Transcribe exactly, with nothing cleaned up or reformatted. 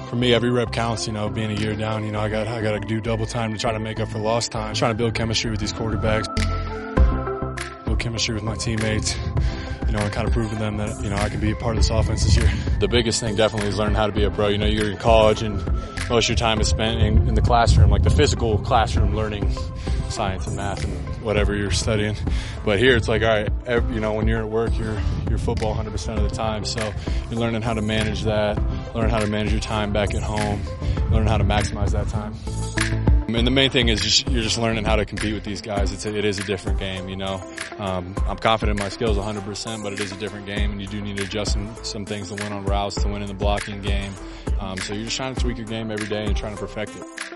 For me, every rep counts. You know, being a year down, you know, I got I got to do double time to try to make up for lost time. Trying to build chemistry with these quarterbacks, build chemistry with my teammates. You know, and kind of proving them that, you know, I can be a part of this offense this year. The biggest thing definitely is learning how to be a pro. You know, you're in college and most of your time is spent in, in the classroom, like the physical classroom, learning science and math and whatever you're studying. But here it's like, all right, every, you know, when you're at work, you're you're football one hundred percent of the time. So you're learning how to manage that, learn how to manage your time back at home, learn how to maximize that time. And the main thing is just, you're just learning how to compete with these guys. It's a, it is a different game, you know. Um, I'm confident in my skills one hundred percent, but it is a different game, and you do need to adjust some, some things to win on routes, to win in the blocking game. Um, so you're just trying to tweak your game every day and trying to perfect it.